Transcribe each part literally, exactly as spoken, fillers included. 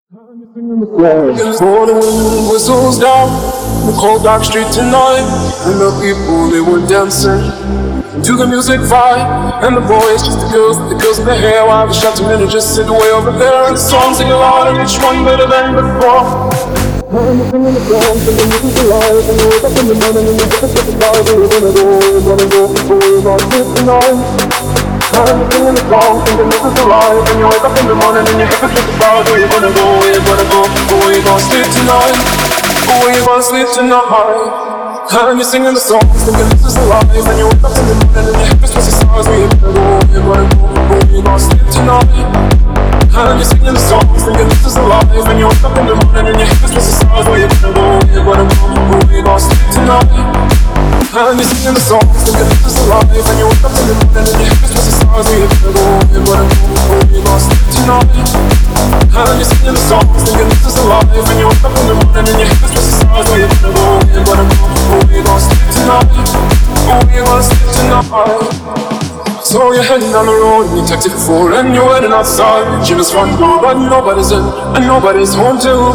Before the wind whistles down the cold dark street tonight, and the people they were dancing to the music vibe, and the boys just the girls, the girls in their hair, while the shouting men just sit way over there, and the songs sing loud and each one better than before. And you're singing the songs and the music's alive, and you wake up in the morning and you get the shit aside, where you gonna go, where you gonna go, where you gonna sleep tonight. And you're singing the songs and the music's alive, and you wake up in the morning and you get the shit aside, where you gonna go, where you gonna go, where you gonna sleep tonight, where you gonna sleep tonight. And you're singing the songs, thinking this is alive, and you wake up in the morning and your hip is twisted sides, where you gonna go, where you gonna go, where you gonna sleep tonight. And you're singing the songs, thinking this is alive, and you wake up in the morning and your hip is twisted sides, where you gonna go, where you gonna go, where you gonna sleep tonight. And you're singing the songs, thinking this is alive, and you wake up in the morning and your hip is twisted sides, where you gonna go, where you gonna go, where you gonna sleep tonight. And you're singing the songs, thinking this is alive, and you wake up in the morning and your hip is twisted sides, where you gonna go, where you gonna go, where you gonna sleep tonight, where you gonna sleep tonight. So you're heading down the road, you take it for, and you're heading outside. You just front door, but nobody's in, and nobody's home till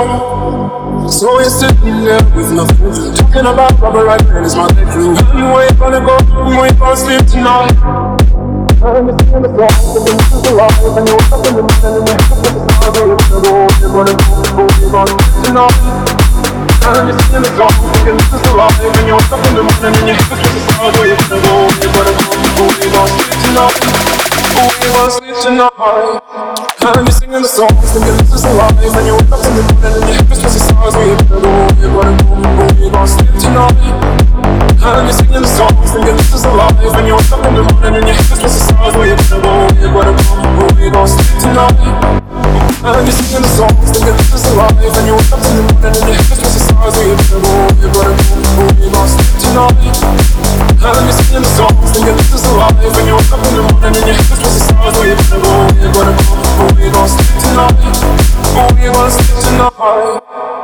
four. So you're sitting there with nothing, talking about rubber right and it's my leg crew. And where you gonna go, where you gonna sleep tonight? And you're singing the song, thinking this is alive, and you wake up in the morning and you're happy to start. Where you gonna go, where you gonna go, where you gonna sleep tonight? And you're singing the song, thinking this is alive, and you wake up in the morning and you're happy to start. Where you gonna go, where you gonna go, where you gonna sleep tonight? Where you gonna sleep tonight? And you're singing the songs, thinking this is alive, and you wake up in the morning and your hip is twisted sides. Where you gonna go, where you gonna go, where you gonna sleep tonight? And you're singing the songs, thinking this is alive, and you wake up in the morning and your hip is twisted sides. Where you gonna go, where you gonna go, where you gonna sleep tonight? And you're singing the songs, thinking this is alive, and you wake up in the morning and your hip is twisted sides. Where you gonna go, where you gonna go, where you gonna sleep tonight? And you're singing the songs, thinking this is alive, and you wake up in the morning and your hip is twisted sides. Where you gonna go, where you gonna go, where you gonna sleep tonight? Where you gonna sleep tonight?